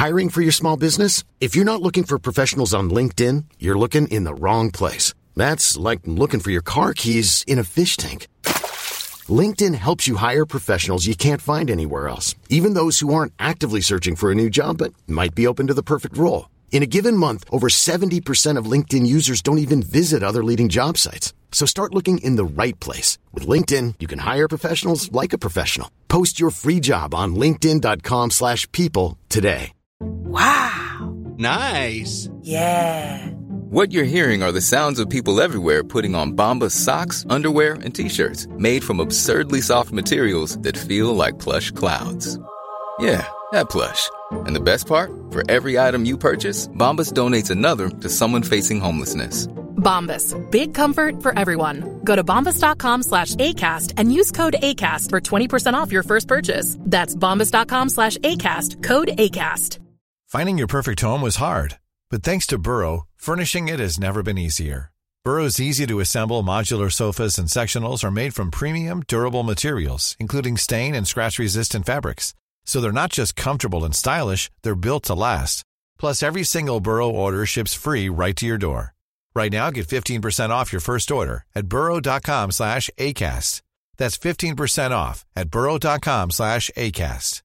Hiring for your small business? If you're not looking for professionals on LinkedIn, you're looking in the wrong place. That's like looking for your car keys in a fish tank. LinkedIn helps you hire professionals you can't find anywhere else, even those who aren't actively searching for a new job but might be open to the perfect role. In a given month, over 70% of LinkedIn users don't even visit other leading job sites. So start looking in the right place. With LinkedIn, you can hire professionals like a professional. Post your free job on linkedin.com/people today. Wow. Nice. Yeah. What you're hearing are the sounds of people everywhere putting on Bombas socks, underwear, and T-shirts made from absurdly soft materials that feel like plush clouds. Yeah, that plush. And the best part? For every item you purchase, Bombas donates another to someone facing homelessness. Bombas. Big comfort for everyone. Go to bombas.com/ACAST and use code ACAST for 20% off your first purchase. That's bombas.com/ACAST. Code ACAST. Finding your perfect home was hard, but thanks to Burrow, furnishing it has never been easier. Burrow's easy-to-assemble modular sofas and sectionals are made from premium, durable materials, including stain and scratch-resistant fabrics. So they're not just comfortable and stylish, they're built to last. Plus, every single Burrow order ships free right to your door. Right now, get 15% off your first order at burrow.com/ACAST. That's 15% off at burrow.com/ACAST.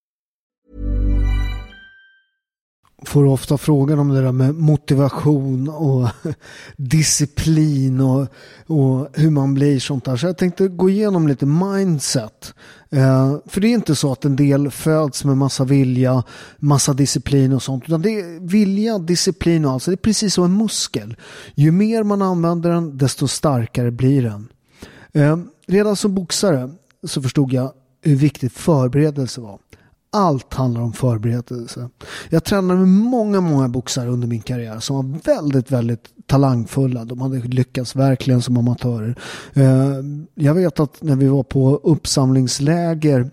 Får ofta frågan om det där med motivation och disciplin och hur man blir sånt där. Så jag tänkte gå igenom lite mindset. För det är inte så att en del föds med massa vilja, massa disciplin och sånt. Utan det är vilja, disciplin och allt. Så det är precis som en muskel. Ju mer man använder den, desto starkare blir den. Redan som boxare så förstod jag hur viktigt förberedelse var. Allt handlar om förberedelse. Jag tränade med många boxare under min karriär som var väldigt, väldigt talangfulla. De hade lyckats verkligen som amatörer. Jag vet att när vi var på uppsamlingsläger,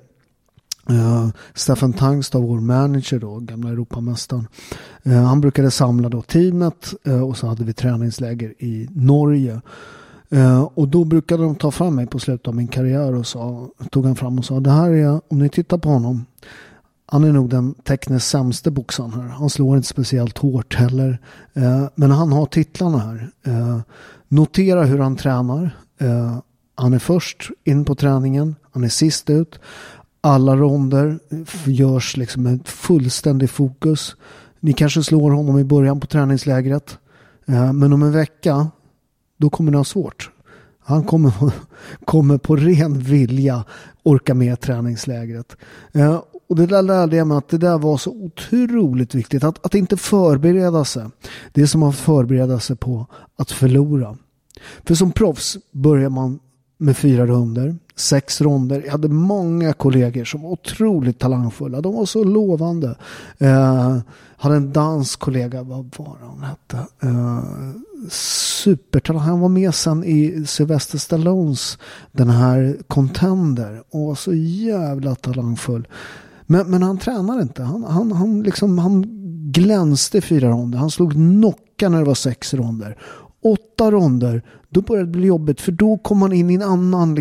Stefan Tangstad, vår manager då, gamla Europamästaren, han brukade samla då teamet och så hade vi träningsläger i Norge. Och då brukade de ta fram mig på slutet av min karriär och tog han fram och sa: det här är, om ni tittar på honom, han är nog den tekniskt sämste boxaren här. Han slår inte speciellt hårt heller. Men han har titlarna här. Notera hur han tränar. Han är först in på träningen. Han är sist ut. Alla ronder görs liksom med fullständig fokus. Ni kanske slår honom i början på träningslägret. Men om en vecka, då kommer det ha svårt. Han kommer på ren vilja orka med träningslägret. Och det där lärde jag mig att det där var så otroligt viktigt. Att inte förbereda sig. Det är som att förbereda sig på att förlora. För som proffs börjar man med 4 ronder, 6 ronder. Jag hade många kollegor som var otroligt talangfulla. De var så lovande. Hade en danskollega, vad var han hette? Supertalang. Han var med sen i Sylvester Stallones den här Contender och var så jävla talangfull. Men han tränade inte. Han glänste 4 ronder. Han slog knocka när det var 6 ronder. 8 ronder, då började det bli jobbigt. För då kom man in i en annan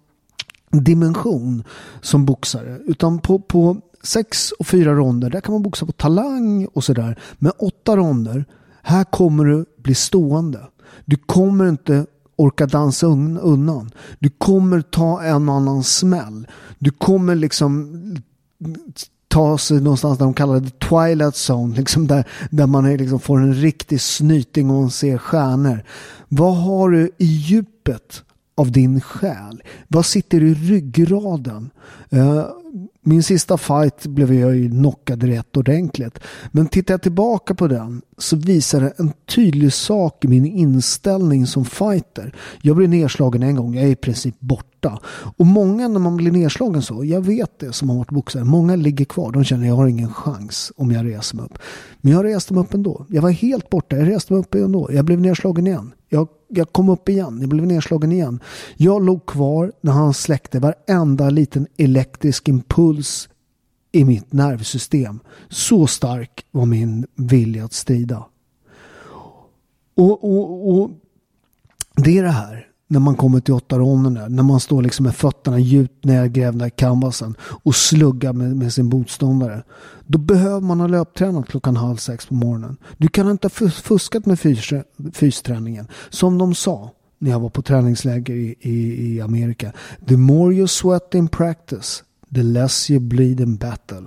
dimension som boxare. Utan på 6 och 4 ronder, där kan man boxa på talang och sådär. Men 8 ronder, här kommer du bli stående. Du kommer inte orka dansa undan. Du kommer ta en annan smäll. Du kommer ta sig någonstans där de kallar det Twilight Zone, där man får en riktig snyting och man ser stjärnor. Vad har du i djupet av din själ? Vad sitter i ryggraden? Min sista fight blev jag ju knockad rätt ordentligt. Men tittar jag tillbaka på den så visar det en tydlig sak i min inställning som fighter. Jag blev nedslagen en gång, jag är i princip borta. Och många när man blir nedslagen så, jag vet det som har varit boxare, många ligger kvar, de känner att jag har ingen chans om jag reser mig upp. Men jag reste mig upp ändå. Jag var helt borta, jag reste mig upp ändå. Jag blev nedslagen igen. Jag kom upp igen, jag blev nedslagen igen. Jag låg kvar när han släckte varenda liten elektrisk impuls i mitt nervsystem. Så stark var min vilja att strida. Och det är det här. när man kommer till 8 ronden, när man står liksom med fötterna djupt nedgrävda i canvasen och sluggar med sin motståndare. Då behöver man ha löptränat 5:30 på morgonen. Du kan inte ha fuskat med fysträningen. Som de sa när jag var på träningsläger i Amerika. The more you sweat in practice, the less you bleed in battle.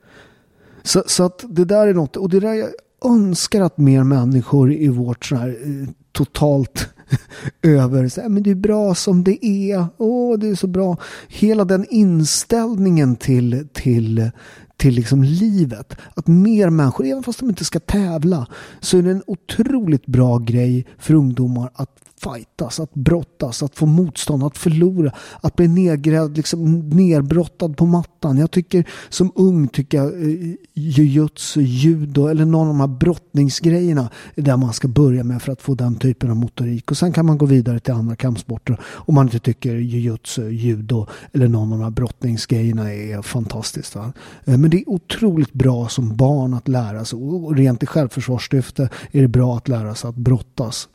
Så att det där är något, och det där jag önskar att mer människor i vårt så här totalt över så här, men det är bra som det är. Det är så bra. Hela den inställningen till liksom livet, att mer människor, även fast de inte ska tävla, så är det en otroligt bra grej för ungdomar att fightas, att brottas, att få motstånd, att förlora, att bli nedgrävd, liksom nerbrottad på mattan. Jag tycker som ung jujutsu, judo eller någon av de här brottningsgrejerna är där man ska börja med för att få den typen av motorik. Och sen kan man gå vidare till andra kampsporter om man inte tycker jujutsu, judo eller någon av de här brottningsgrejerna är fantastiskt. Va? Men det är otroligt bra som barn att lära sig, och rent i självförsvarssyfte är det bra att lära sig att brottas.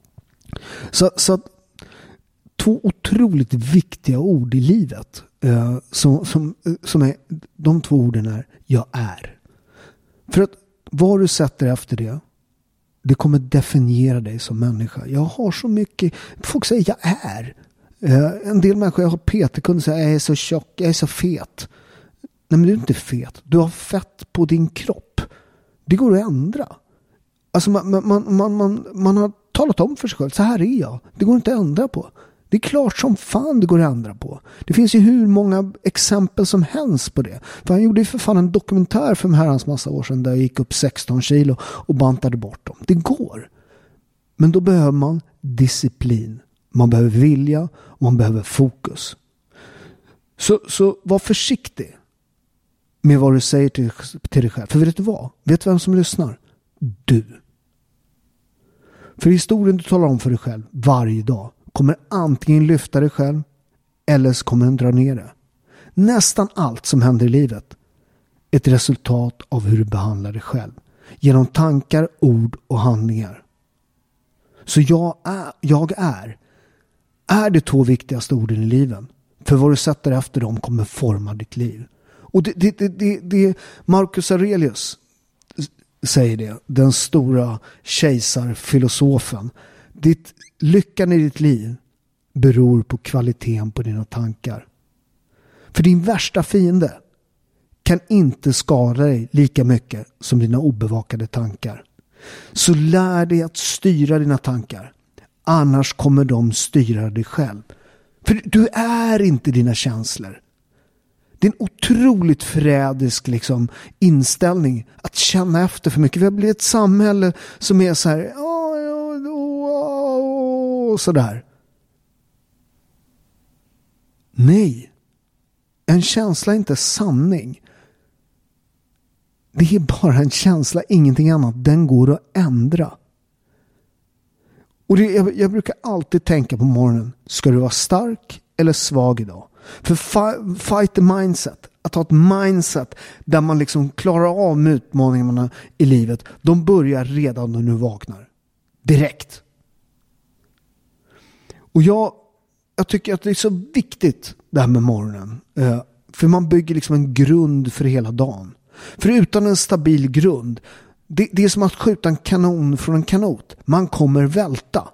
Så att 2 otroligt viktiga ord i livet som är, de 2 orden är jag är. För att vad du sätter efter det kommer definiera dig som människa. Jag har så mycket, folk säger jag är. En del människor jag har PT-kunder säger jag är så tjock, jag är så fet. Nej, men du är inte fet. Du har fett på din kropp. Det går att ändra. Alltså man har talat om för sig själv, så här är jag. Det går inte att ändra på. Det är klart som fan det går att ändra på. Det finns ju hur många exempel som helst på det. För han gjorde ju för fan en dokumentär för en herrans massa år sedan där jag gick upp 16 kilo och bantade bort dem. Det går. Men då behöver man disciplin. Man behöver vilja och man behöver fokus. Så var försiktig med vad du säger till dig själv. För vet du vad? Vet du vem som lyssnar? Du. För historien du talar om för dig själv varje dag kommer antingen lyfta dig själv eller så kommer den dra ner det. Nästan allt som händer i livet är ett resultat av hur du behandlar dig själv. Genom tankar, ord och handlingar. Så jag är de 2 viktigaste orden i livet. För vad du sätter efter dem kommer forma ditt liv. Och det Marcus Aurelius säger det, den stora kejsarfilosofen. Lyckan i ditt liv beror på kvaliteten på dina tankar. För din värsta fiende kan inte skada dig lika mycket som dina obevakade tankar. Så lär dig att styra dina tankar. Annars kommer de styra dig själv. För du är inte dina känslor. Det är en otroligt förrädisk inställning att känna efter för mycket. Vi har blivit ett samhälle som är så här sådär. Nej. En känsla är inte sanning. Det är bara en känsla, ingenting annat. Den går att ändra. Och jag brukar alltid tänka på morgonen. Ska du vara stark eller svag idag? För fight the mindset. Att ha ett mindset där man klarar av utmaningarna i livet. De börjar redan när du vaknar. Direkt. Och jag tycker att det är så viktigt det här med morgonen. För man bygger en grund för hela dagen. För utan en stabil grund, det är som att skjuta en kanon från en kanot. Man kommer välta.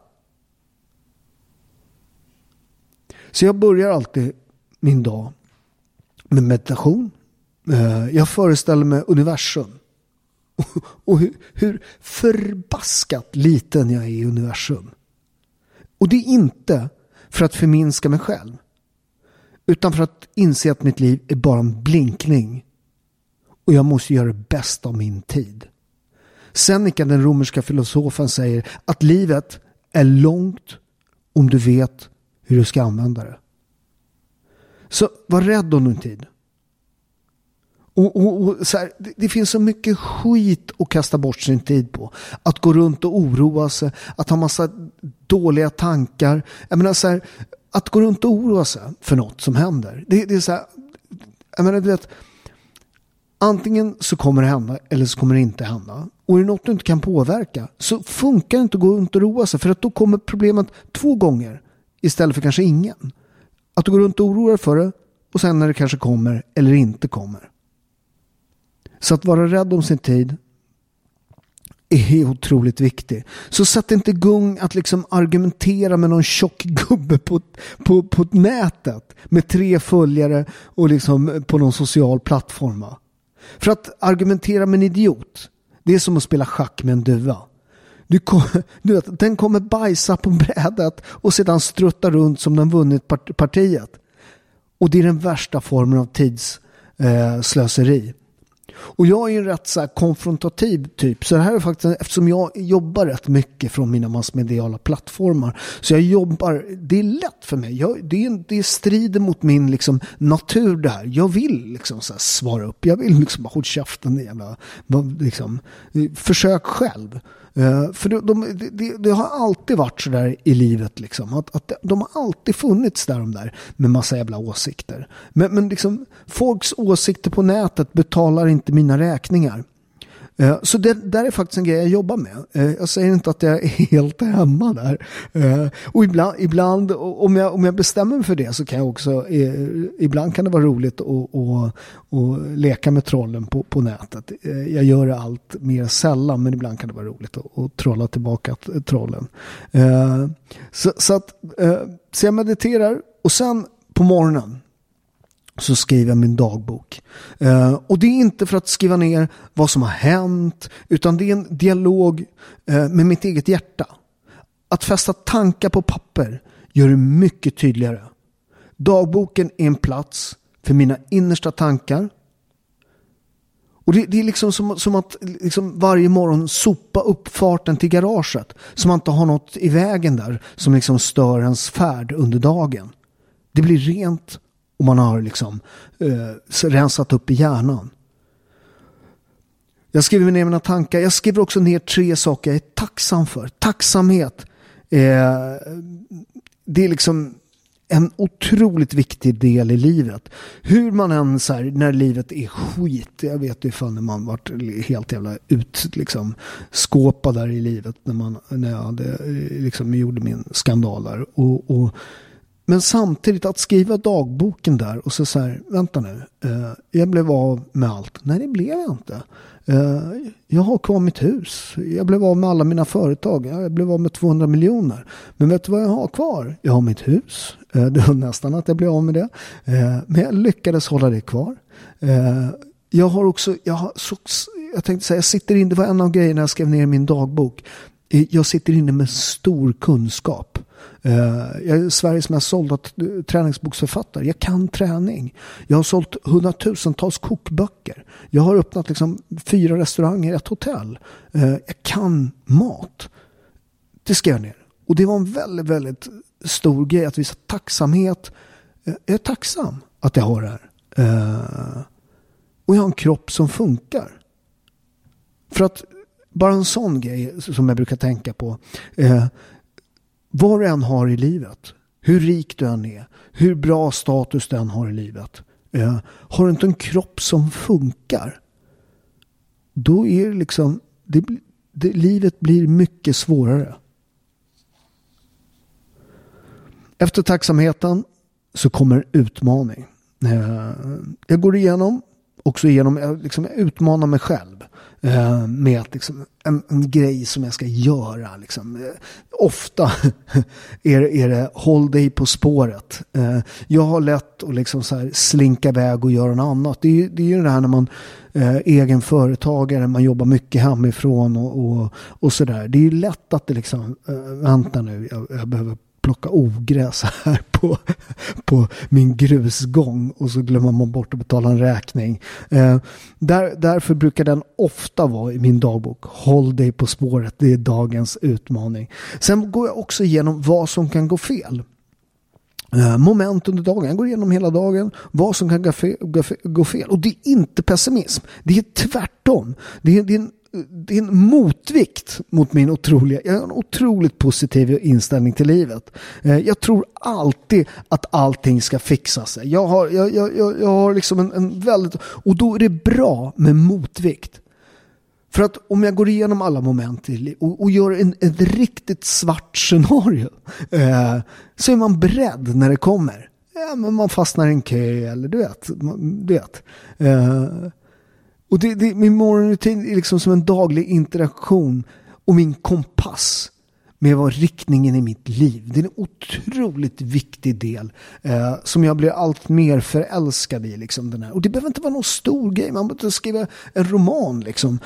Så jag börjar alltid min dag med meditation. Jag föreställer mig universum. Och hur förbaskat liten jag är i universum. Och det är inte för att förminska mig själv. Utan för att inse att mitt liv är bara en blinkning. Och jag måste göra det bästa av min tid. Seneca, den romerska filosofen, säger att livet är långt om du vet hur du ska använda det. Så var rädd om din tid. Och så här, det finns så mycket skit att kasta bort sin tid på. Att gå runt och oroa sig. Att ha massa dåliga tankar. Jag menar så här, att gå runt och oroa sig för något som händer. Det är så här, jag menar, du vet, antingen så kommer det hända eller så kommer det inte hända. Och är det något du inte kan påverka så funkar det inte att gå runt och roa sig. För att då kommer problemet 2 gånger istället för kanske ingen. Att du går runt och oroar för det och sen när det kanske kommer eller inte kommer. Så att vara rädd om sin tid är otroligt viktigt. Så sätt inte igång att liksom argumentera med någon tjock gubbe på nätet med 3 följare och liksom på någon social plattform. För att argumentera med en idiot, det är som att spela schack med en duva. Du vet, den kommer bajsa på brädet och sedan strutta runt som den vunnit partiet. Och det är den värsta formen av tidsslöseri. Och jag är en rätt så här konfrontativ typ. Så det här är faktiskt, eftersom jag jobbar rätt mycket från mina massmediala plattformar. Så jag jobbar, det är lätt för mig. Det strider mot min liksom natur det här. Jag vill liksom så här svara upp. Jag vill liksom bara hålla käften jävla, liksom, försök själv. För det har alltid varit så där i livet liksom, att de har alltid funnits där med massa jävla åsikter. Men liksom, folks åsikter på nätet betalar inte mina räkningar. Så det där är faktiskt en grej jag jobbar med. Jag säger inte att jag är helt hemma där. Och ibland om jag bestämmer mig för det så kan jag också, ibland kan det vara roligt att leka med trollen på nätet. Jag gör det allt mer sällan, men ibland kan det vara roligt att trolla tillbaka trollen. Så jag mediterar och sen på morgonen så skriver jag min dagbok. Och det är inte för att skriva ner vad som har hänt, utan det är en dialog med mitt eget hjärta. Att fästa tankar på papper gör det mycket tydligare. Dagboken är en plats för mina innersta tankar. Och det är liksom som att liksom varje morgon sopa upp farten till garaget, så man inte har något i vägen där som liksom stör ens färd under dagen. Det blir rent och man har liksom rensat upp i hjärnan. Jag skriver ner mina tankar. Jag skriver också ner 3 saker jag är tacksam för. Tacksamhet. Det är liksom en otroligt viktig del i livet. Hur man än så här, när livet är skit. Jag vet ju fan när man varit helt jävla liksom skåpad där i livet. När jag hade, liksom, gjorde min skandal där. Men samtidigt att skriva dagboken där och så här, vänta nu, jag blev av med allt. Nej, det blev jag inte. Jag har kvar mitt hus. Jag blev av med alla mina företag. Jag blev av med 200 miljoner. Men vet du vad jag har kvar? Jag har mitt hus. Det var nästan att jag blev av med det. Men jag lyckades hålla det kvar. Jag tänkte säga, jag sitter inne, det var en av grejerna jag skrev ner i min dagbok. Jag sitter inne med stor kunskap. Jag är Sveriges mest sålda träningsboksförfattare. Jag kan träning. Jag har sålt 100,000-tals kokböcker. Jag har öppnat liksom 4 restauranger, 1 hotell. Jag kan mat. Det ska jag ner. Och det var en väldigt, väldigt stor grej att visa tacksamhet. Jag är tacksam att jag har det här. Och jag har en kropp som funkar. För att bara en sån grej som jag brukar tänka på. Vad du än har i livet, hur rik du än är, hur bra status du än har i livet, har du inte en kropp som funkar, då är det liksom, livet blir mycket svårare. Efter tacksamheten så kommer utmaning. Jag går igenom, jag utmanar mig själv med att liksom, en grej som jag ska göra. Liksom. Ofta är det håll dig på spåret. Jag har lätt att liksom så här slinka iväg och göra något annat. Det är ju det här när man egen företagare, man jobbar mycket hemifrån och sådär. Det är ju lätt att det liksom, vänta nu, jag behöver plocka ogräs här på min grusgång och så glömmer man bort att betala en räkning. Därför brukar den ofta vara i min dagbok. Håll dig på spåret, det är dagens utmaning. Sen går jag också igenom vad som kan gå fel. Moment under dagen. Jag går igenom hela dagen vad som kan gå fel. Och det är inte pessimism. Det är tvärtom. Det är en motvikt mot jag har en otroligt positiv inställning till livet. Jag tror alltid att allting ska fixa sig. Jag har liksom en väldigt, och då är det bra med motvikt. För att om jag går igenom alla moment och gör ett riktigt svart scenario så är man beredd när det kommer. Ja, men man fastnar i en kö eller du vet. Och min morgonrutin är liksom som en daglig interaktion och min kompass med vad riktningen i mitt liv. Det är en otroligt viktig del som jag blir allt mer förälskad i. Liksom, den här. Och det behöver inte vara någon stor grej. Man behöver inte skriva en roman. Liksom,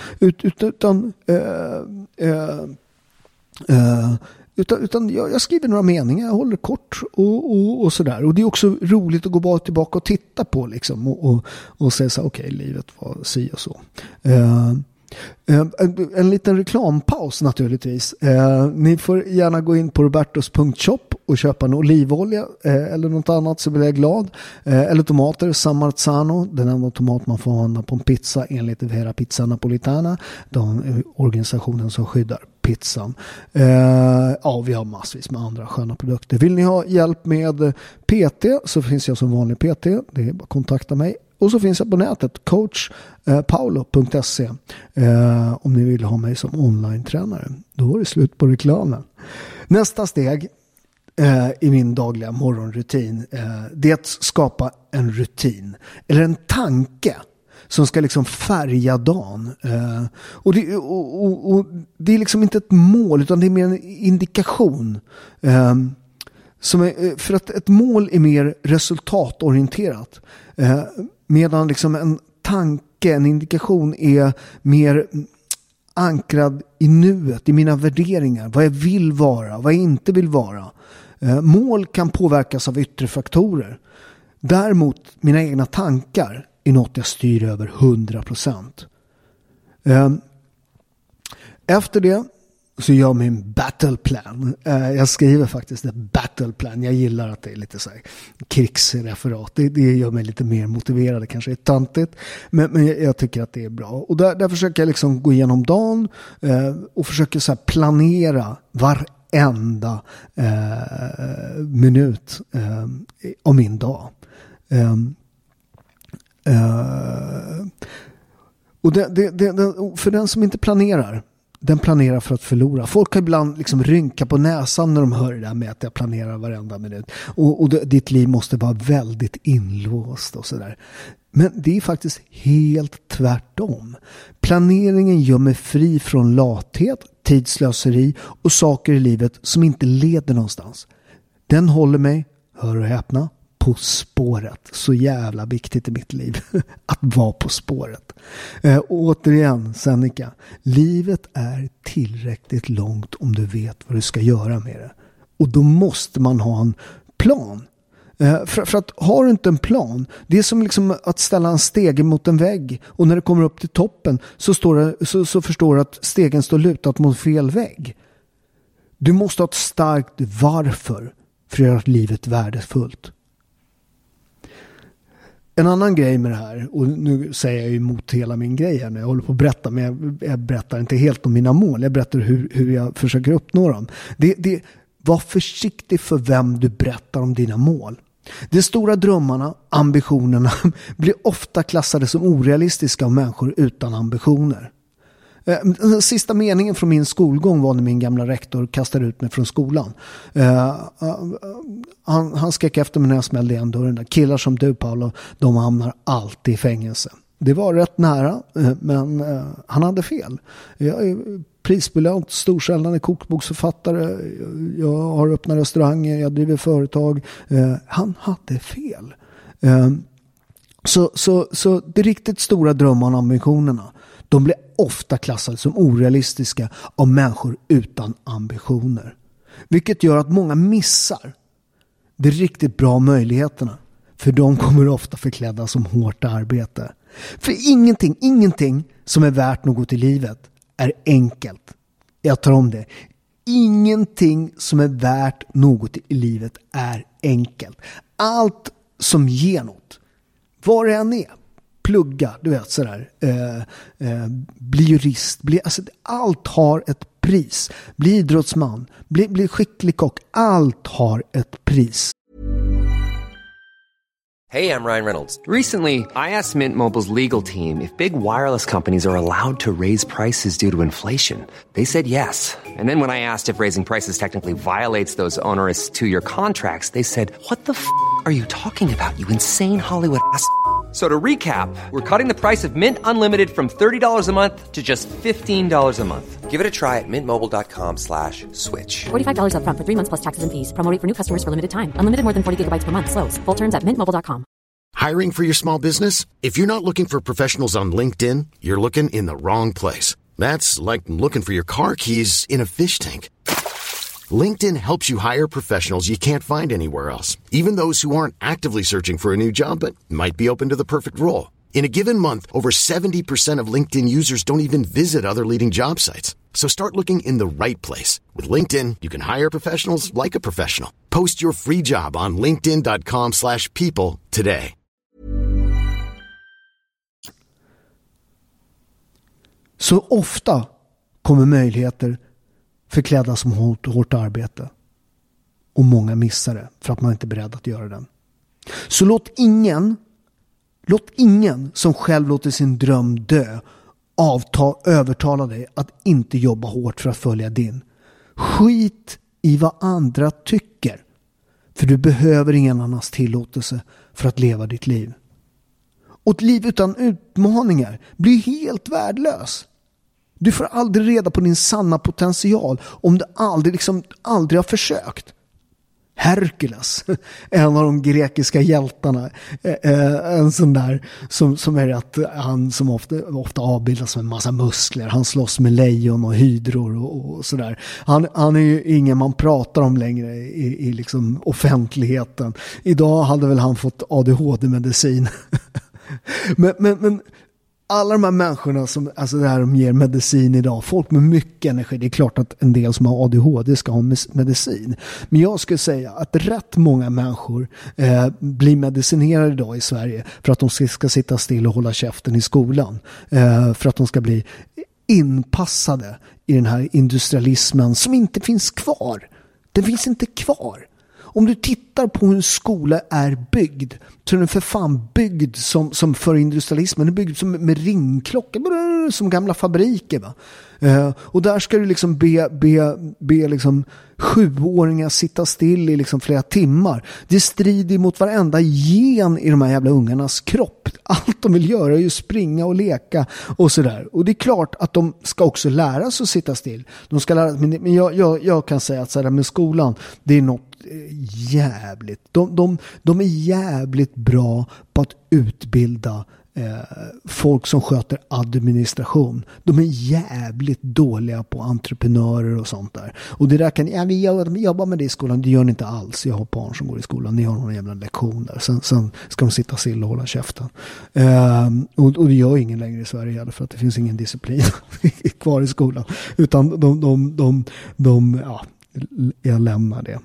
utan jag skriver några meningar. Jag håller kort och sådär. Och det är också roligt att gå tillbaka och titta på. Liksom, och säga så okej, livet var si och så. En liten reklampaus naturligtvis. Ni får gärna gå in på robertos.shop och köpa en olivolja eller något annat så blir jag glad. Eller tomater, San Marzano, den enda tomat man får använda på en pizza enligt Vera Pizza Napolitana, den organisationen som skyddar pizzan. Vi har massvis med andra sköna produkter. Vill ni ha hjälp med PT så finns jag som vanlig PT. Det är bara att kontakta mig. Och så finns jag på nätet, coachpaolo.se om ni vill ha mig som online-tränare. Då är det slut på reklamen. Nästa steg i min dagliga morgonrutin det är att skapa en rutin eller en tanke som ska liksom färga dagen. Och det är liksom inte ett mål utan det är mer en indikation. För att ett mål är mer resultatorienterat. Medan liksom en tanke, en indikation är mer ankrad i nuet, i mina värderingar. Vad jag vill vara, vad jag inte vill vara. Mål kan påverkas av yttre faktorer. Däremot mina egna tankar är något jag styr över 100%. Efter det så gör jag min battleplan. Jag skriver faktiskt en battleplan. Jag gillar att det är lite så här krigsreferat. Det gör mig lite mer motiverad. Det kanske är tantigt. Men jag tycker att det är bra. Och där försöker jag liksom gå igenom dagen och försöker så här planera varenda minut av min dag. Och för den som inte planerar, den planerar för att förlora. Folk har ibland liksom rynka på näsan när de hör det där med att jag planerar varenda minut. Och ditt liv måste vara väldigt inlåst och sådär. Men det är faktiskt helt tvärtom. Planeringen gör mig fri från lathet, tidslöseri och saker i livet som inte leder någonstans. Den håller mig, hör och häpna, på spåret. Så jävla viktigt i mitt liv att vara på spåret. Återigen, Seneca. Livet är tillräckligt långt om du vet vad du ska göra med det. Och då måste man ha en plan. För att har du inte en plan, det är som liksom att ställa en stege mot en vägg och när det kommer upp till toppen så förstår du att stegen står lutat mot fel vägg. Du måste ha ett starkt varför för att göra livet värdefullt. En annan grej med det här, och nu säger jag emot hela min grej här när jag håller på att berätta, men jag berättar inte helt om mina mål. Jag berättar hur jag försöker uppnå dem. Var försiktig för vem du berättar om dina mål. De stora drömmarna, ambitionerna, blir ofta klassade som orealistiska av människor utan ambitioner. Den sista meningen från min skolgång var när min gamla rektor kastade ut mig från skolan. Han skrek efter mig när jag smällde igen dörren där. Killar som du, Paolo, de hamnar alltid i fängelse. Det var rätt nära, men han hade fel. Jag är prisbelönt, storsäljande kokboksförfattare. Jag har öppnat restauranger, jag driver företag. Han hade fel. Så de riktigt stora drömmarna och ambitionerna, de blir ofta klassade som orealistiska av människor utan ambitioner. Vilket gör att många missar de riktigt bra möjligheterna. För de kommer ofta förklädda som hårt arbete. För ingenting som är värt något i livet är enkelt. Jag tar om det. Ingenting som är värt något i livet är enkelt. Allt som ger något, vad det än är, plugga, du vet sådär, bli jurist, allt har ett pris. Bli idrottsman, bli skicklig kock, allt har ett pris. Hey, I'm Ryan Reynolds. Recently, I asked Mint Mobile's legal team if big wireless companies are allowed to raise prices due to inflation. They said yes. And then when I asked if raising prices technically violates those onerous two-year contracts, they said, "What the f*** are you talking about, you insane Hollywood ass?" So to recap, we're cutting the price of Mint Unlimited from $30 a month to just $15 a month. Give it a try at mintmobile.com/switch. $45 up front for 3 months plus taxes and fees. Promo rate for new customers for limited time. Unlimited more than 40 gigabytes per month. Slows full terms at mintmobile.com. Hiring for your small business? If you're not looking for professionals on LinkedIn, you're looking in the wrong place. That's like looking for your car keys in a fish tank. LinkedIn helps you hire professionals you can't find anywhere else, even those who aren't actively searching for a new job but might be open to the perfect role. In a given month, over 70% of LinkedIn users don't even visit other leading job sites. So start looking in the right place. With LinkedIn, you can hire professionals like a professional. Post your free job on linkedin.com/people today. Så ofta kommer möjligheter förklädda som hårt arbete. Och många missar det för att man inte är beredd att göra den. Så låt ingen som själv låter sin dröm dö övertala dig att inte jobba hårt för att följa din. Skit i vad andra tycker. För du behöver ingen annans tillåtelse för att leva ditt liv. Och ett liv utan utmaningar blir helt värdelös. Du får aldrig reda på din sanna potential om du aldrig har försökt. Herkules, en av de grekiska hjältarna, en sån där som är att han som ofta avbildas med en massa muskler. Han slåss med lejon och hydror och sådär. Han är ju ingen man pratar om längre i liksom offentligheten. Idag hade väl han fått ADHD-medicin. men alla de här människorna som, alltså det här de ger medicin idag, folk med mycket energi, det är klart att en del som har ADHD ska ha medicin. Men jag skulle säga att rätt många människor blir medicinerade idag i Sverige för att de ska sitta still och hålla käften i skolan. För att de ska bli inpassade i den här industrialismen som inte finns kvar. Den finns inte kvar. Om du tittar på hur en skola är byggd, så är den för fan byggd som för industrialismen. Den är byggd med ringklockor, som gamla fabriker. Va? Och där ska du liksom be liksom 7-åringar sitta still i liksom flera timmar. Det strider mot varenda gen i de här jävla ungarnas kropp. Allt de vill göra är ju springa och leka och sådär. Och det är klart att de ska också lära sig att sitta still. De ska lära, men jag kan säga att så här med skolan, det är något jävligt. De är jävligt bra på att utbilda folk som sköter administration. De är jävligt dåliga på entreprenörer och sånt där. Och det där kan vi jobba med det i skolan. Det gör ni inte alls. Jag har barn som går i skolan. Ni har någon jävla lektion där. Sen ska de sitta still och hålla käften. Och det gör ingen längre i Sverige för att det finns ingen disciplin kvar i skolan. Utan jag lämnar det.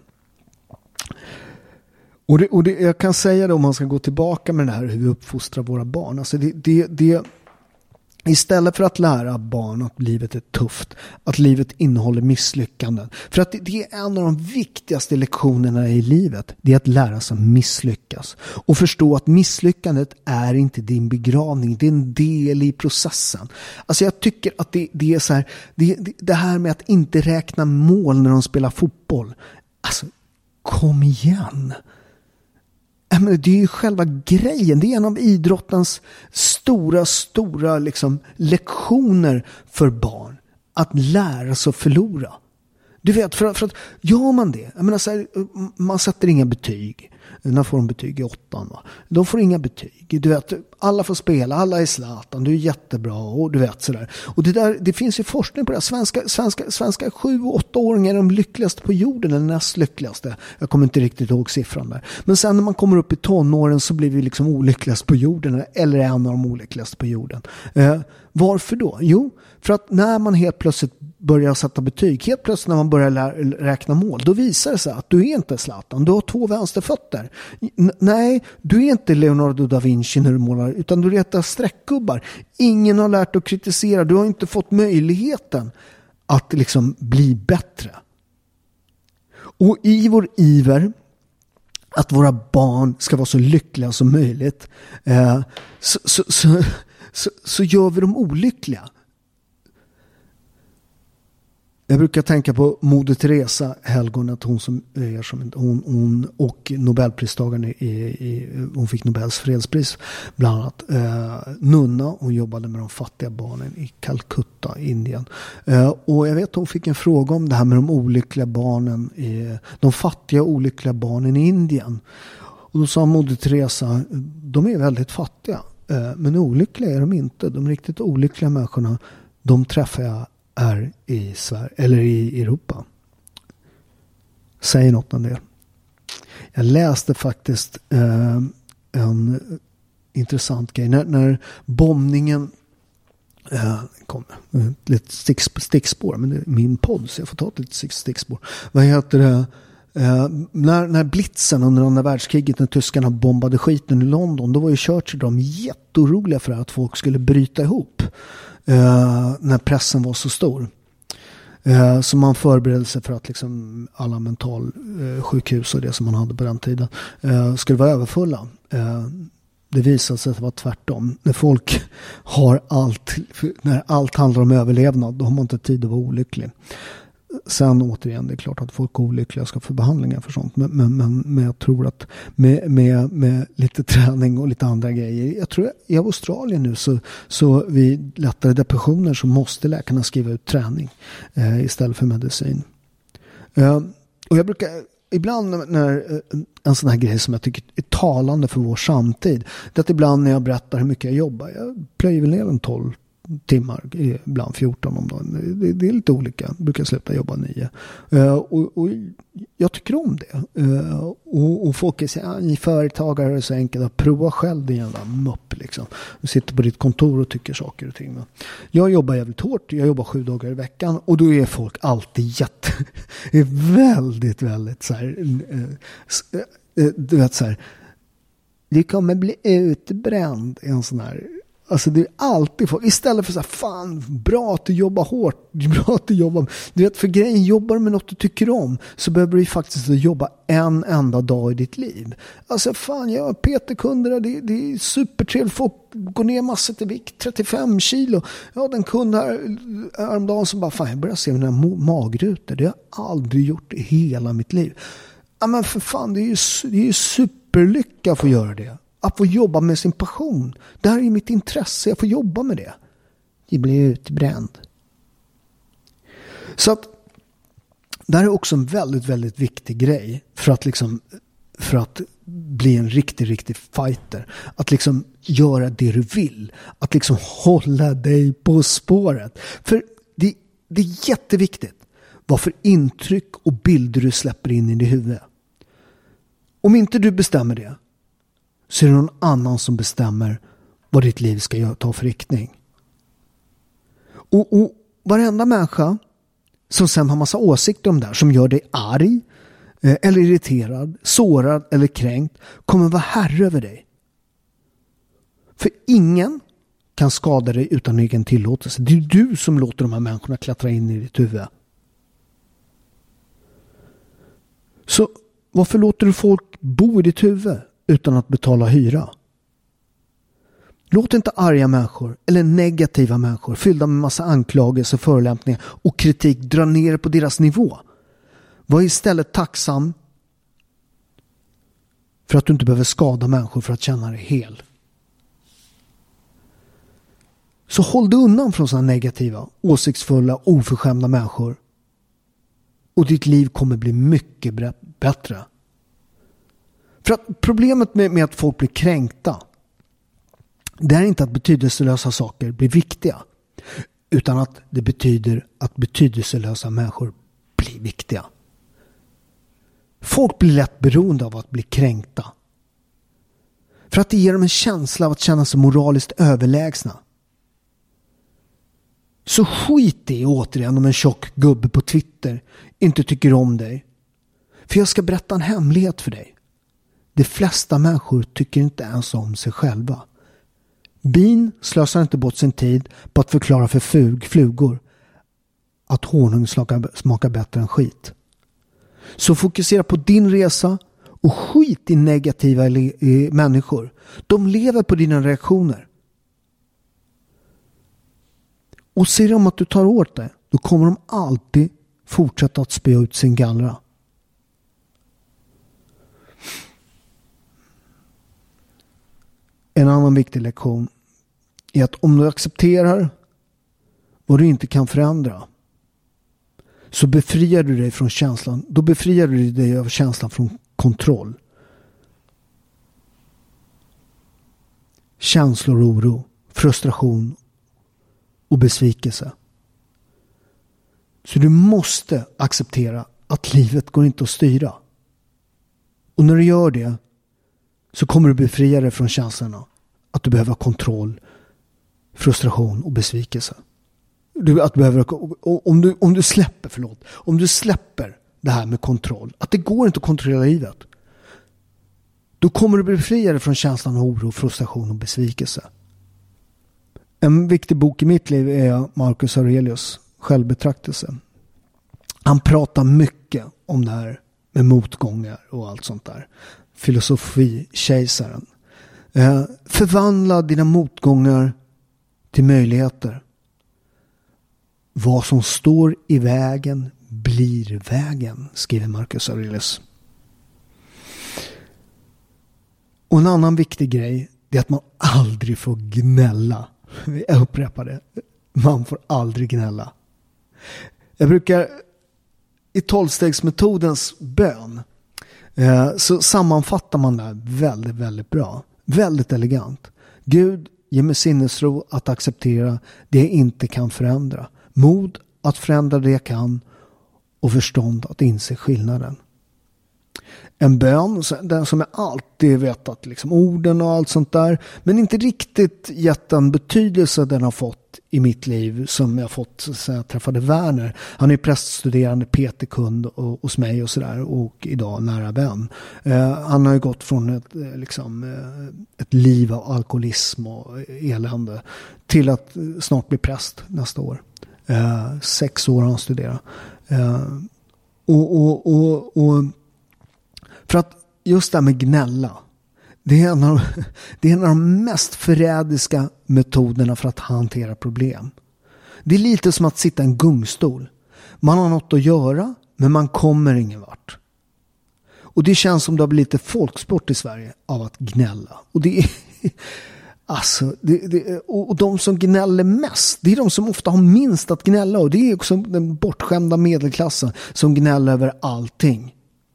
Och det, jag kan säga det, om man ska gå tillbaka med det här hur vi uppfostrar våra barn. Alltså det istället för att lära barn att livet är tufft, att livet innehåller misslyckanden. För att det är en av de viktigaste lektionerna i livet. Det är att lära sig misslyckas. Och förstå att misslyckandet är inte din begravning. Det är en del i processen. Alltså jag tycker att det är så här. Det här med att inte räkna mål när de spelar fotboll. Alltså, kom igen. Men det är ju själva grejen. Det är en av idrottens stora liksom lektioner för barn. Att lära sig att förlora. Du vet, för att gör man det. Jag menar så här, man sätter inga betyg. När får de betyg i 8:an, va? De får inga betyg. Du vet, alla får spela, alla är Zlatan, du är jättebra och du vet sådär. Och det finns ju forskning på det. Svenska 7- och 8-åringar är de lyckligaste på jorden, eller näst lyckligaste. Jag kommer inte riktigt ihåg siffran där. Men sen när man kommer upp i tonåren så blir vi liksom olyckligast på jorden, eller en av de olyckligaste på jorden. Varför då? Jo, för att när man helt plötsligt börjar sätta betyg, helt plötsligt när man börjar räkna mål, då visar det sig att du är inte Zlatan, du har 2 vänsterfötter. Nej, du är inte Leonardo da Vinci när du målar, utan du retar streckgubbar. Ingen har lärt att kritisera, du har inte fått möjligheten att liksom bli bättre. Och i vår iver att våra barn ska vara så lyckliga som möjligt, så gör vi dem olyckliga. Jag brukar tänka på Moder Teresa helgonet, hon och Nobelpristagaren hon fick Nobels fredspris bland annat. Nunna, hon jobbade med de fattiga barnen i Calcutta, Indien. Och jag vet att hon fick en fråga om det här med de olyckliga barnen, de fattiga olyckliga barnen i Indien. Och då sa Moder Teresa, de är väldigt fattiga, men olyckliga är de inte. De riktigt olyckliga människorna, de träffar jag är i Sverige eller i Europa. Säger något om det. Jag läste faktiskt en intressant grej. När bombningen kom, lite stickspår, men det är min podd så jag får ta ett litet stickspår. Vad heter det? När blitzen under andra världskriget, när tyskarna bombade skiten i London, då var ju Churchill de jätteoroliga för att folk skulle bryta ihop. När pressen var så stor. Så man förberedde sig för att liksom alla mentalsjukhus och det som man hade på den tiden skulle vara överfulla. Det visade sig att det var tvärtom. När folk har när allt handlar om överlevnad, då har man inte tid att vara olycklig. Sen återigen, det är klart att folk är olyckliga ska få behandlingar för sånt. Men jag tror att med lite träning och lite andra grejer. Jag tror i Australien nu så vid lättare depressioner så måste läkarna skriva ut träning istället för medicin. Och jag brukar ibland när en sån här grej som jag tycker är talande för vår samtid, det är att ibland när jag berättar hur mycket jag jobbar, jag plöjer väl ner en 12 timmar, ibland 14 om dagen. Det är lite olika. Jag brukar sluta jobba 9. Och jag tycker om det. Och folk säger, ni företagare är så enkelt att prova själv din jävla mupp liksom. Du sitter på ditt kontor och tycker saker och ting. Jag jobbar jävligt hårt. Jag jobbar 7 dagar i veckan och då är folk alltid väldigt, väldigt så här, du vet så här, det kommer bli utbränd i en sån här. Alltså det är alltid folk, istället för så här, fan, bra att du jobbar hårt, bra att du jobbar, du vet, för grejen, jobbar med något du tycker om så behöver du faktiskt jobba en enda dag i ditt liv. Alltså fan, jag har PT-kunder, det är supertrevligt, folk går ner massor till vikt, 35 kilo. Jag hade en kund häromdagen som bara, fan, jag börjar se mina magrutor, det har jag aldrig gjort i hela mitt liv. Ja men för fan, det är ju superlycka att få göra det. Att få jobba med sin passion. Det här är mitt intresse. Jag får jobba med det. Det blir utbränd. Så att det här är också en väldigt, väldigt viktig grej. För att bli en riktig fighter. Att liksom göra det du vill. Att liksom hålla dig på spåret. För det är jätteviktigt. Vad för intryck och bilder du släpper in i ditt huvud. Om inte du bestämmer det, så är det någon annan som bestämmer vad ditt liv ska ta för riktning. Och varenda människa som sen har massa åsikter om det här, som gör dig arg eller irriterad, sårad eller kränkt, kommer vara herre över dig. För ingen kan skada dig utan egen tillåtelse. Det är du som låter de här människorna klättra in i ditt huvud. Så varför låter du folk bo i ditt huvud utan att betala hyra? Låt inte arga människor eller negativa människor fyllda med massa anklagelser, förolämpningar och kritik dra ner på deras nivå. Var istället tacksam för att du inte behöver skada människor för att känna dig hel. Så håll dig undan från sådana negativa, åsiktsfulla, oförskämda människor. Och ditt liv kommer bli mycket bättre. För att problemet med att folk blir kränkta, det är inte att betydelselösa saker blir viktiga, utan att det betyder att betydelselösa människor blir viktiga. Folk blir lätt beroende av att bli kränkta. För att det ger dem en känsla av att känna sig moraliskt överlägsna. Så skit i återigen om en tjock gubbe på Twitter inte tycker om dig. För jag ska berätta en hemlighet för dig. De flesta människor tycker inte ens om sig själva. Bin slösar inte bort sin tid på att förklara för flugor att honung smakar bättre än skit. Så fokusera på din resa Och skit i negativa människor. De lever på dina reaktioner. Och ser de att du tar åt det, då kommer de alltid fortsätta att spö ut sin gallra. En annan viktig lektion är att om du accepterar vad du inte kan förändra, så befriar du dig från känslan. Då befriar du dig av känslan från kontroll. Känslor, oro, frustration och besvikelse. Så du måste acceptera att livet går inte att styra. Och när du gör det, så kommer du befria dig från känslorna att du behöver kontroll, frustration och besvikelse. Om du släpper det här med kontroll, att det går inte att kontrollera livet, då kommer du befria dig från känslan av oro, frustration och besvikelse. En viktig bok i mitt liv är Marcus Aurelius självbetraktelse. Han pratar mycket om det här med motgångar och allt sånt där. Filosofi-kejsaren. Förvandla dina motgångar till möjligheter. Vad som står i vägen blir vägen, skriver Marcus Aurelius. Och en annan viktig grej är att man aldrig får gnälla. Jag upprepar det. Man får aldrig gnälla. Jag brukar i 12-stegsmetodens bön så sammanfattar man det väldigt, väldigt bra. Väldigt elegant. Gud, ge mig sinnesro att acceptera det jag inte kan förändra. Mod att förändra det jag kan och förstånd att inse skillnaden. En bön, den som jag alltid vetat liksom orden och allt sånt där, men inte riktigt gett den betydelse den har fått i mitt liv som jag fått sen jag träffade Werner. Han är präststuderande, PT-kund hos mig och sådär, och idag nära vän. Han har ju gått från ett liv av alkoholism och elände till att snart bli präst nästa år. 6 år har han studerat. Och för att just det här med gnälla, det är en av de mest förrädiska metoderna för att hantera problem. Det är lite som att sitta i en gungstol. Man har något att göra, men man kommer ingen vart. Och det känns som det har blivit lite folksport i Sverige av att gnälla. Och det är och de som gnäller mest, det är de som ofta har minst att gnälla, och det är också den bortskämda medelklassen som gnäller över allting.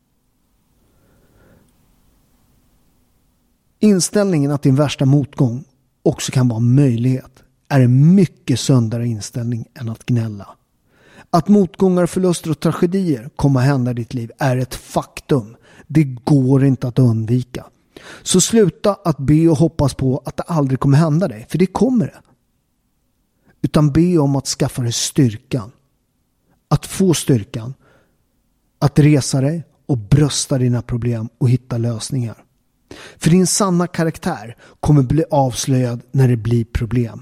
Inställningen att din värsta motgång också kan vara en möjlighet är en mycket sundare inställning än att gnälla. Att motgångar, förluster och tragedier kommer att hända i ditt liv är ett faktum. Det går inte att undvika. Så sluta att be och hoppas på att det aldrig kommer hända dig, för det kommer det. Utan be om att skaffa dig styrkan. Att få styrkan. Att resa dig och brösta dina problem och hitta lösningar. För din sanna karaktär kommer bli avslöjad när det blir problem.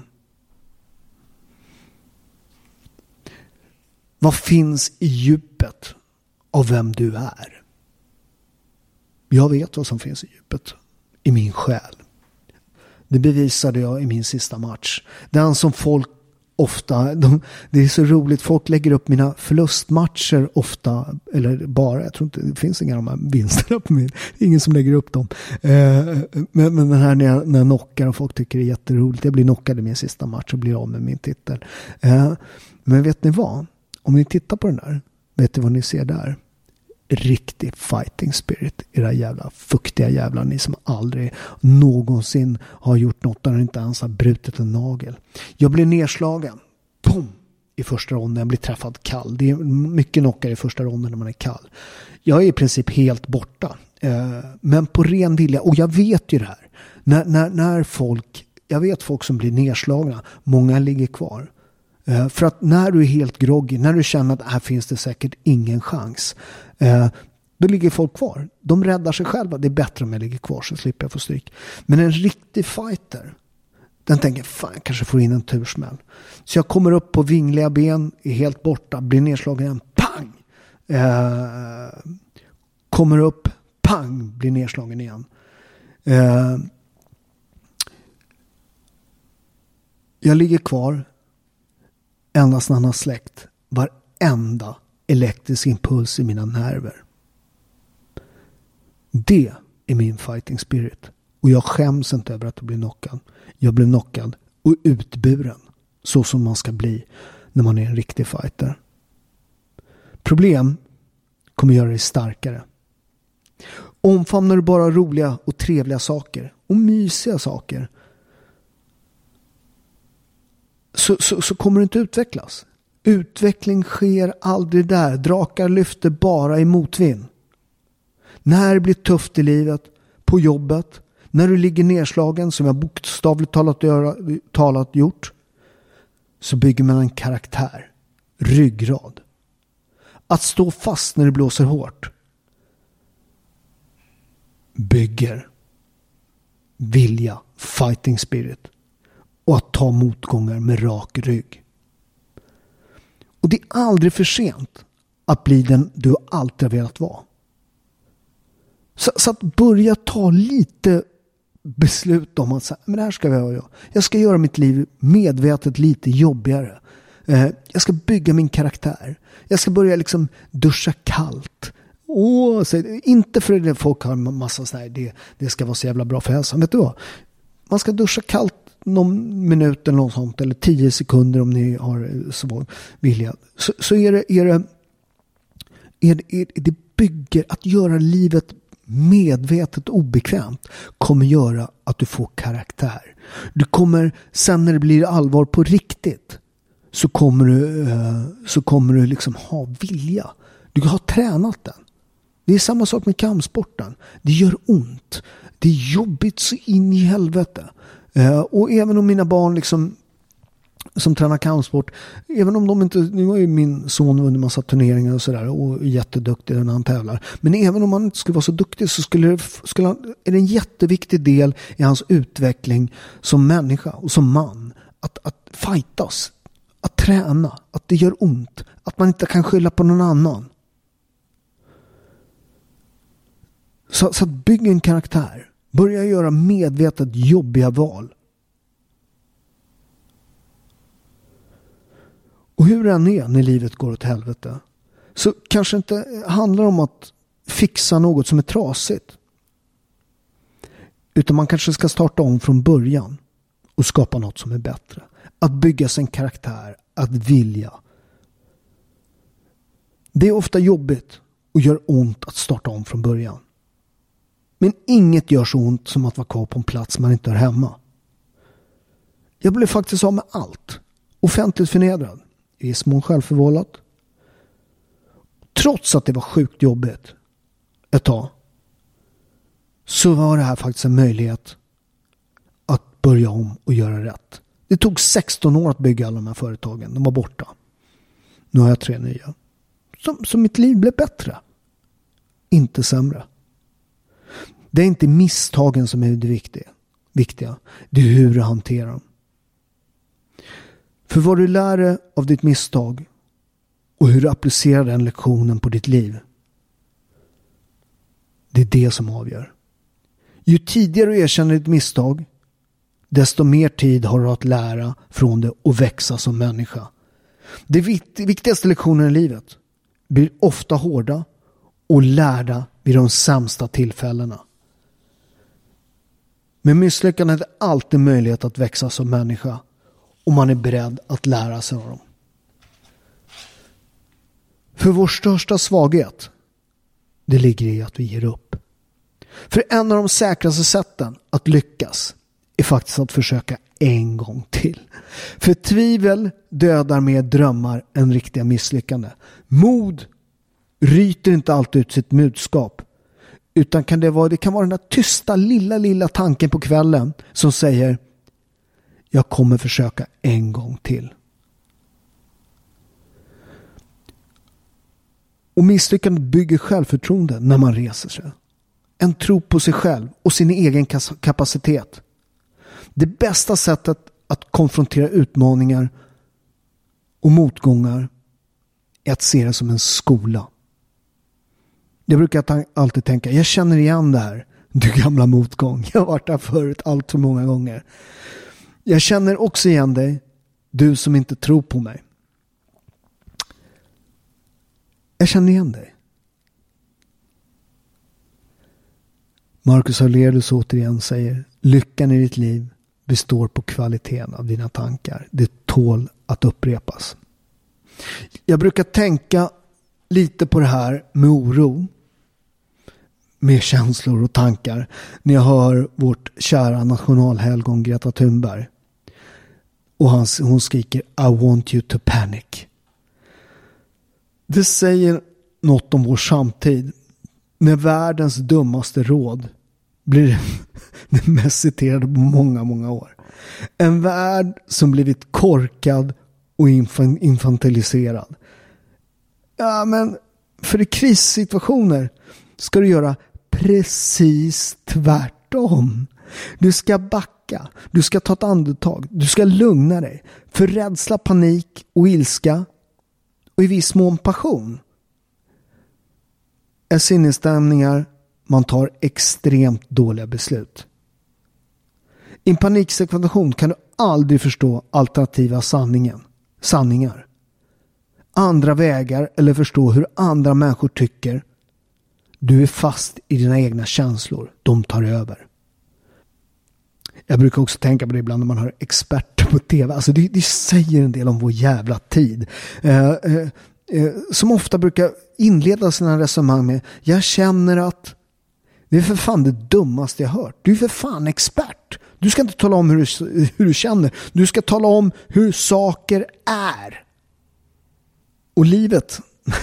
Vad finns i djupet av vem du är? Jag vet vad som finns i djupet. I min själ. Det bevisade jag i min sista match. Den som folk ofta, det är så roligt, folk lägger upp mina förlustmatcher ofta, eller bara, jag tror inte, det finns inga av de här vinsterna på min, ingen som lägger upp dem. Men den här när jag knockar och folk tycker det är jätteroligt, jag blir knockad i min sista match och blir av med min titel. Men vet ni vad? Om ni tittar på den där, vet ni vad ni ser där? Riktig fighting spirit. Era jävla fuktiga jävlar, ni som aldrig någonsin har gjort något där inte ens har brutit en nagel. Jag blir nedslagen. Boom! I första ronden. Jag blir träffad kall. Det är mycket knockar i första ronden när man är kall. Jag är i princip helt borta. Men på ren vilja. Och jag vet ju det här. När folk, jag vet folk som blir nedslagna. Många ligger kvar. För att när du är helt groggy, när du känner att här finns det säkert ingen chans, då ligger folk kvar. De räddar sig själva. Det är bättre om jag ligger kvar så slipper jag få stryk. Men en riktig fighter, den tänker, fan, jag kanske får in en tursmäll. Så jag kommer upp på vingliga ben, är helt borta, blir nedslagen igen, pang! Kommer upp, pang, blir nedslagen igen. Jag ligger kvar endast när han har släckt varenda elektrisk impuls i mina nerver. Det är min fighting spirit. Och jag skäms inte över att jag blir knockad. Jag blev knockad och utburen. Så som man ska bli när man är en riktig fighter. Problem kommer göra dig starkare. Omfamnar du bara roliga och trevliga saker och mysiga saker, så kommer du inte utvecklas. Utveckling sker aldrig där. Drakar lyfter bara i motvind. När det blir tufft i livet, på jobbet, när du ligger nedslagen, som jag bokstavligt talat gjort, så bygger man en karaktär, ryggrad. Att stå fast när det blåser hårt bygger vilja, fighting spirit, och att ta motgångar med rak rygg. Och det är aldrig för sent att bli den du alltid har velat vara. Så att börja ta lite beslut om att men det här ska jag göra. Jag ska göra mitt liv medvetet lite jobbigare. Jag ska bygga min karaktär. Jag ska börja liksom duscha kallt. Inte för det folk har en massa så här, det ska vara så jävla bra för hälsan. Vet du vad? Man ska duscha kallt någon minut eller något sånt, eller 10 sekunder om ni har så vilja. Så är det bygger att göra livet medvetet obekvämt kommer göra att du får karaktär. Du kommer sen när det blir allvar på riktigt så kommer du liksom ha vilja. Du har tränat den. Det är samma sak med kampsporten. Det gör ont. Det är jobbigt så in i helvete. Och även om mina barn liksom som tränar kampsport, även om de inte, nu har ju min son vunnit massa turneringar och sådär och är jätteduktig när han tävlar, men även om han inte skulle vara så duktig så är det en jätteviktig del i hans utveckling som människa och som man att fightas, att träna, att det gör ont, att man inte kan skylla på någon annan. Så att bygga en karaktär, börja göra medvetet jobbiga val. Och hur än är när livet går åt helvete, så kanske inte handlar om att fixa något som är trasigt. Utan man kanske ska starta om från början och skapa något som är bättre. Att bygga sin karaktär, att vilja. Det är ofta jobbigt och gör ont att starta om från början. Men inget gör så ont som att vara kvar på en plats man inte hör hemma. Jag blev faktiskt av med allt. Offentligt förnedrad. I viss mån självförvållat. Trots att det var sjukt jobbigt ett tag, så var det här faktiskt en möjlighet att börja om och göra rätt. Det tog 16 år att bygga alla de här företagen. De var borta. Nu har jag 3 nya. Så mitt liv blev bättre. Inte sämre. Det är inte misstagen som är det viktiga. Det är hur du hanterar dem. För vad du lär dig av ditt misstag och hur du applicerar den lektionen på ditt liv, det är det som avgör. Ju tidigare du erkänner ditt misstag, desto mer tid har du att lära från det och växa som människa. Det viktigaste lektionen i livet blir ofta hårda och lärda vid de sämsta tillfällena. Men misslyckandet är alltid möjlighet att växa som människa om man är beredd att lära sig av dem. För vår största svaghet, det ligger i att vi ger upp. För en av de säkraste sätten att lyckas är faktiskt att försöka en gång till. För tvivel dödar mer drömmar än riktiga misslyckande. Mod ryter inte alltid ut sitt budskap. Utan det kan vara den där tysta lilla tanken på kvällen som säger: jag kommer försöka en gång till. Och misslyckandet bygger självförtroende när man reser sig. En tro på sig själv och sin egen kapacitet. Det bästa sättet att konfrontera utmaningar och motgångar är att se det som en skola. Jag brukar alltid tänka, jag känner igen det här. Du gamla motgång. Jag har varit där förut allt för många gånger. Jag känner också igen dig. Du som inte tror på mig. Jag känner igen dig. Marcus Aurelius återigen säger, lyckan i ditt liv består på kvaliteten av dina tankar. Det tål att upprepas. Jag brukar tänka lite på det här med oro. Med känslor och tankar. När jag hör vårt kära nationalhelgon Greta Thunberg. Och hon skriker, I want you to panic. Det säger något om vår samtid. När världens dummaste råd blir det mest citerade på många, många år. En värld som blivit korkad och infantiliserad. Ja, men för i krissituationer ska du göra precis tvärtom. Du ska backa. Du ska ta ett andetag. Du ska lugna dig. För rädsla, panik och ilska och i viss mån passion är sinnesstämningar man tar extremt dåliga beslut. I en paniksituation kan du aldrig förstå alternativa sanningar. Andra vägar eller förstå hur andra människor tycker. Du är fast i dina egna känslor. De tar över. Jag brukar också tänka på det ibland när man hör experter på tv. Alltså det säger en del om vår jävla tid. Som ofta brukar inleda sina resonemang med, jag känner att det är för fan det dummaste jag hört. Du är för fan expert. Du ska inte tala om hur du känner. Du ska tala om hur saker är. Och livet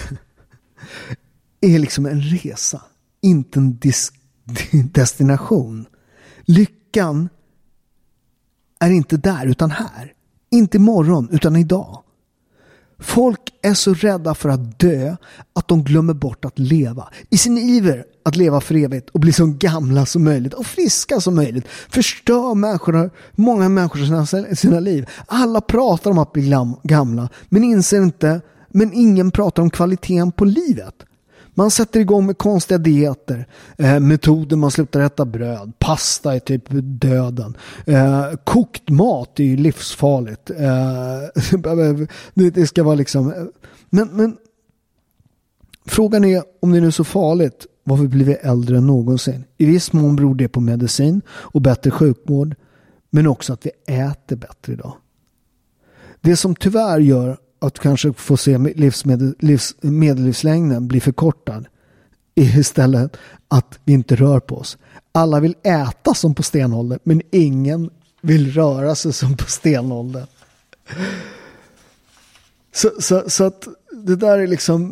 är liksom en resa. Inte en destination. Lyckan är inte där utan här. Inte imorgon utan idag. Folk är så rädda för att dö att de glömmer bort att leva. I sin iver att leva för evigt och bli så gamla som möjligt och friska som möjligt förstör många människor sina liv. Alla pratar om att bli gamla men ingen pratar om kvaliteten på livet. Man sätter igång med konstiga dieter, metoder man slutar äta bröd, pasta är typ döden, kokt mat är ju livsfarligt. Det ska vara liksom, men frågan är om det är nu så farligt, varför blir vi äldre än någonsin? I viss mån beror det på medicin och bättre sjukvård, men också att vi äter bättre idag. Det som tyvärr gör att kanske få se medellivslängden bli förkortad är istället att vi inte rör på oss. Alla vill äta som på stenålder, men ingen vill röra sig som på stenålder. Så att det där är liksom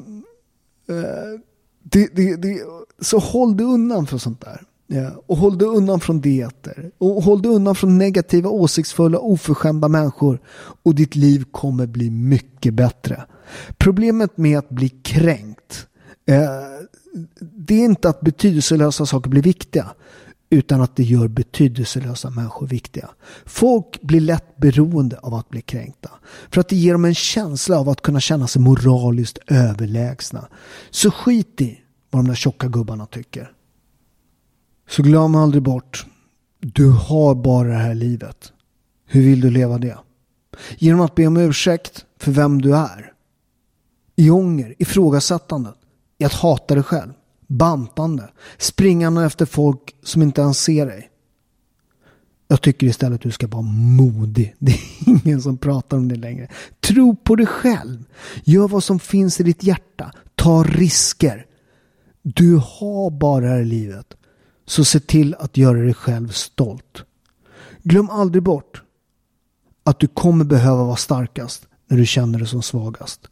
så håll dig undan från sånt där. Ja, och håll dig undan från dieter. Och håll dig undan från negativa, åsiktsfulla, oförskämda människor. Och ditt liv kommer bli mycket bättre. Problemet med att bli kränkt, det är inte att betydelselösa saker blir viktiga, utan att det gör betydelselösa människor viktiga. Folk blir lätt beroende av att bli kränkta. För att det ger dem en känsla av att kunna känna sig moraliskt överlägsna. Så skit i vad de där tjocka gubbarna tycker. Så glöm aldrig bort, du har bara det här livet. Hur vill du leva det? Genom att be om ursäkt för vem du är. I ånger, ifrågasättande, i att hata dig själv, bantande, springande efter folk som inte ens ser dig. Jag tycker istället att du ska vara modig. Det är ingen som pratar om det längre. Tro på dig själv. Gör vad som finns i ditt hjärta. Ta risker. Du har bara det här livet. Så se till att göra dig själv stolt. Glöm aldrig bort att du kommer behöva vara starkast när du känner dig som svagast.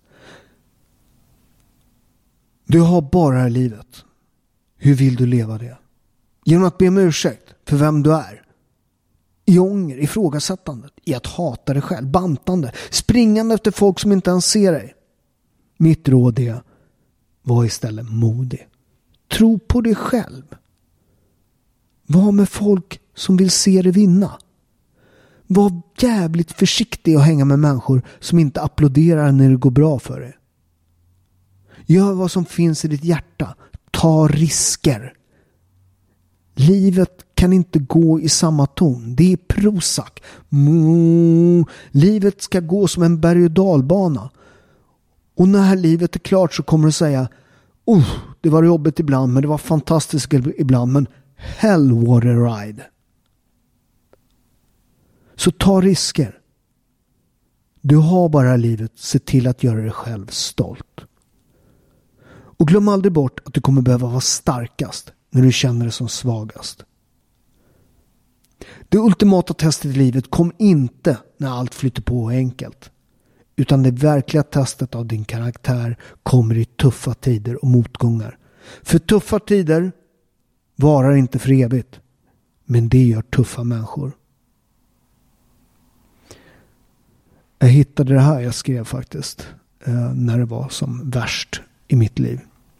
Du har bara det här livet. Hur vill du leva det? Genom att be om ursäkt för vem du är. I ånger, ifrågasättandet, i att hata dig själv, bantande, springande efter folk som inte ens ser dig. Mitt råd är, var istället modig. Tro på dig själv. Var med folk som vill se dig vinna. Var jävligt försiktig att hänga med människor som inte applåderar när det går bra för dig. Gör vad som finns i ditt hjärta. Ta Ta risker. Livet kan inte gå i samma ton. Det är Prozac. Livet ska gå som en berg- och dalbana. Och när livet är klart så kommer du säga: det var jobbigt ibland, men det var fantastiskt ibland, men hell what a ride. Så ta risker. Du har bara livet. Se till att göra dig själv stolt. Och glöm aldrig bort att du kommer behöva vara starkast när du känner dig som svagast. Det ultimata testet i livet kom inte när allt flyter på och enkelt. Utan det verkliga testet av din karaktär kommer i tuffa tider och motgångar. För tuffa tider varar inte för evigt. Men det gör tuffa människor. Jag hittade det här jag skrev faktiskt. När det var som värst i mitt liv.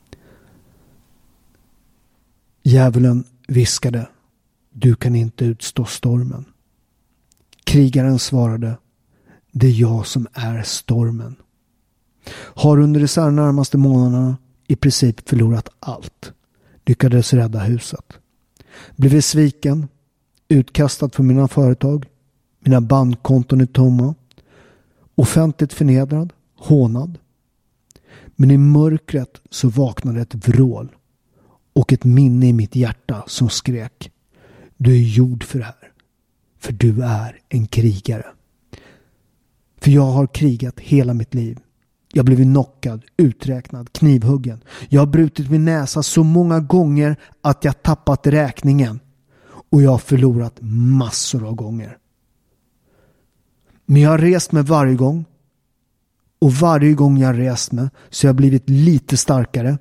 Djävulen viskade: du kan inte utstå stormen. Krigaren svarade: det är jag som är stormen. Har under de så närmaste månaderna i princip förlorat allt. Lyckades rädda huset. Blev sviken. Utkastad från mina företag. Mina bankkonton är tomma. Offentligt förnedrad. Hånad. Men i mörkret så vaknade ett vrål. Och ett minne i mitt hjärta som skrek: du är gjord för det här. För du är en krigare. För jag har krigat hela mitt liv. Jag har blivit knockad, uträknad, knivhuggen. Jag har brutit min näsa så många gånger att jag tappat räkningen. Och jag har förlorat massor av gånger. Men jag har rest mig varje gång. Och varje gång jag har rest mig så har jag blivit lite starkare.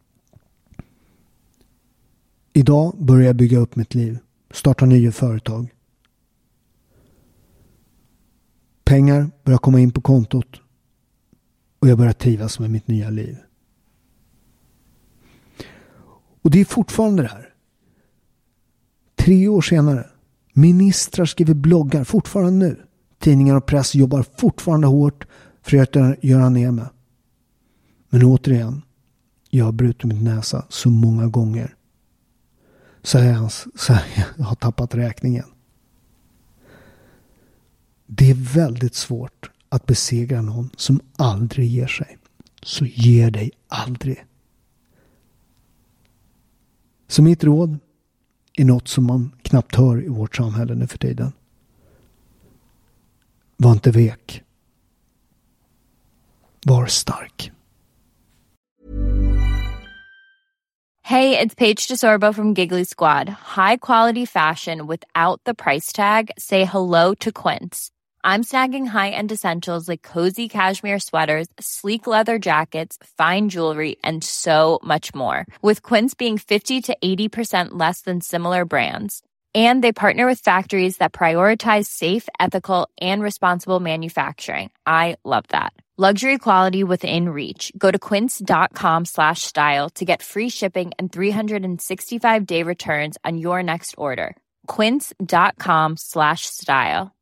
Idag börjar jag bygga upp mitt liv. Starta nya företag. Pengar börjar komma in på kontot. Och jag börjar trivas med mitt nya liv. Och det är fortfarande det här. 3 år senare. Ministrar skriver bloggar fortfarande nu. Tidningar och press jobbar fortfarande hårt för att göra ner mig. Men återigen. Jag har brutit min näsa så många gånger. Så jag har tappat räkningen. Det är väldigt svårt att besegra någon som aldrig ger sig. Så ger dig aldrig. Så mitt råd är något som man knappt hör i vårt samhälle nu för tiden. Var inte vek. Var stark. Hey, it's Paige DeSorbo from Giggly Squad. High quality fashion without the price tag. Say hello to Quince. I'm snagging high-end essentials like cozy cashmere sweaters, sleek leather jackets, fine jewelry, and so much more. With Quince being 50 to 80% less than similar brands. And they partner with factories that prioritize safe, ethical, and responsible manufacturing. I love that. Luxury quality within reach. Go to quince.com/style to get free shipping and 365-day returns on your next order. Quince.com/style.